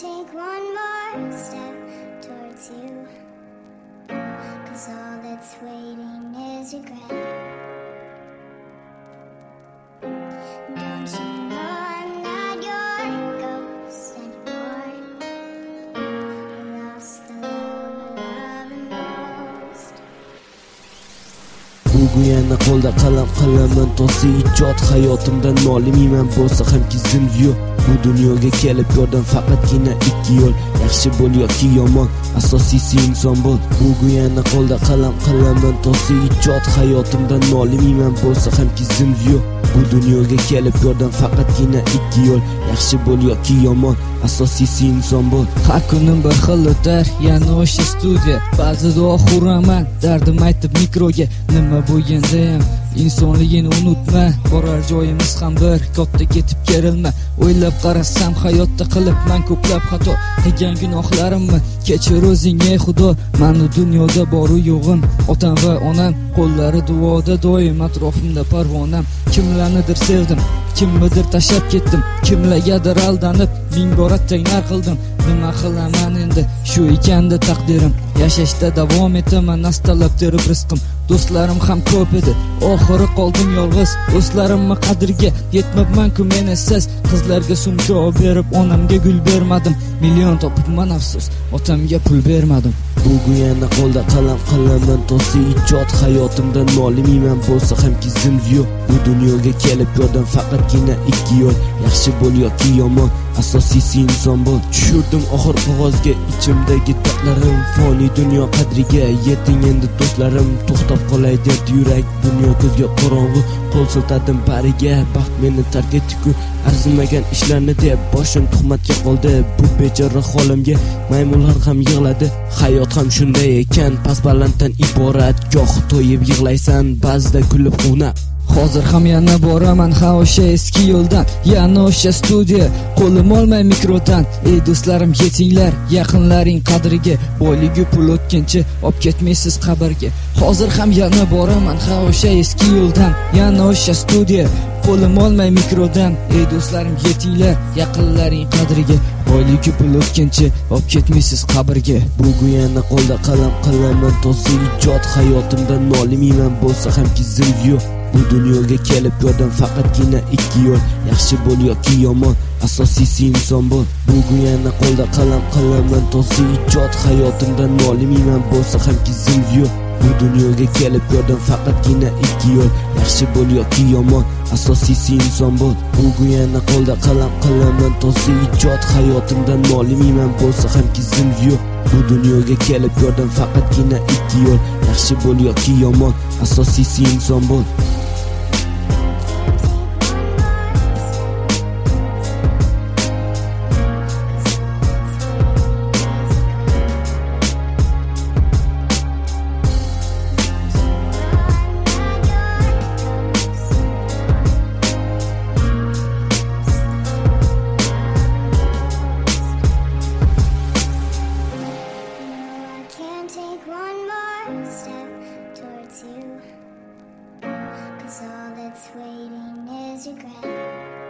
take one more step towards you, 'cause all that's waiting is regret. Don't you know I'm not your ghost anymore? I lost the love I love most. Bugun yana qo'lda qalam qilaman to'si ijod hayotimdan nolimayman bo'lsa hamki zimziyo. Bu dunyoga kelib ko'rdim faqatgina ikki yo'l, yaxshi bo'l yoki yomon, asosiysi inson bo'l. Bugun yana qo'lda qalam qilaman to'si ijod hayotimdan nolimayman bo'lsa hamki zimziyo. Bu dunyoga kelib ko'rdim faqatgina ikki yo'l, yaxshi bo'l yoki yomon, asosiysi inson bo'l. Har kunim bir xil o'tar, yana o'sha studiya. Ba'zida oxuraman, dardim aytib mikroga. Nima bu endi ham insonligini unutma, borar joyimiz ham bir, katta ketib kerilma. O'ylab qarasam hayotda qilibman ko'plab xato, qilgan gunohlarimni kechir o'zing ey Xudo. Meni dunyoda boru yo'g'im, otam va onam, qo'llari duoda doim atrofimda parvonam. Kimlarnidir sevdim, kimnidir tashlab ketdim, kimlargadir aldanib ming bora tanglar qildim. Nima qilaman endi, shu ekanda taqdirim. Yashashda davom etaman, nastalab terib rizqim. Do'stlarim ham ko'p edi, oxiri qoldim yolg'iz. Do'stlarimni qadriga yetmabman-ku men esiz. Qizlarga sumka olib berib, onamga gul bermadim. Million topibman afsus, otamga pul bermadim. Bugun yana qo'lda qalam qilaman to'si ijod hayotimdan nolimayman bo'lsa hamki zimziyo. Bu dunyoga kelib ko'rdim faqatgina ikki yo'l, yaxshi bo'l yoki yomon, asosiysi inson bo'l. Tushirdim oxir qog'ozga ichimdagi dardlarim, foniy dunyo qadriga yeting endi do'stlarim. To'xtab qolay deb yurak, dunyo ko'zga qorong'u, qo'l siltadim bariga. Baxt meni tark etdi-ku, arzimagan ishlarni deb boshim tuhmatga qoldi. Bu bechora holimga maymunlar ham yig'ladi. Hayot ham shunday ekan, past balanddan iborat. Goh to'yib yig'laysan, ba'zida kulib quvnab. Hozir ham yana boraman ha o'sha eski yo'ldan, yana o'sha studiya, qo'lim olmay mikrodan. Ey do'stlarim yetinglar, yaqinlaring qadriga, boyligi pul o'tkinchi olib ketmaysiz qabrga. Hozir ham yana boraman ha o'sha eski yo'ldan, yana o'sha studiya, qo'lim olmay mikrodan. Ey do'stlarim yetinglar, yaqinlaring qadriga, boyligi pul o'tkinchi olib ketmaysiz qabrga. Bugun yana qo'lda qalam qilaman to'si ijod hayotimdan nolimayman bo'lsa hamki zimziyo. Bu dunyoga kelib ko'rdim faqatgina ikki yo'l, yaxshi bo'l yoki yomon, asosiysi inson bo'l. Bugun yana qo'lda qalam qilaman to'si ijod hayotimdan nolimayman bo'lsa hamki zimziyo. Bu dunyoga kelib ko'rdim faqatgina ikki yo'l, yaxshi bo'l yoki yomon, asosiysi inson bo'l. Bugun yana qo'lda qalam qilaman to'si ijod hayotimdan nolimayman bo'lsa hamki zimziyo. Bu dunyoga kelib ko'rdim faqatgina ikki yo'l, yaxshi bo'l yoki yomon, asosiysi inson bo'l. Take one more step towards you, 'cause all that's waiting is regret.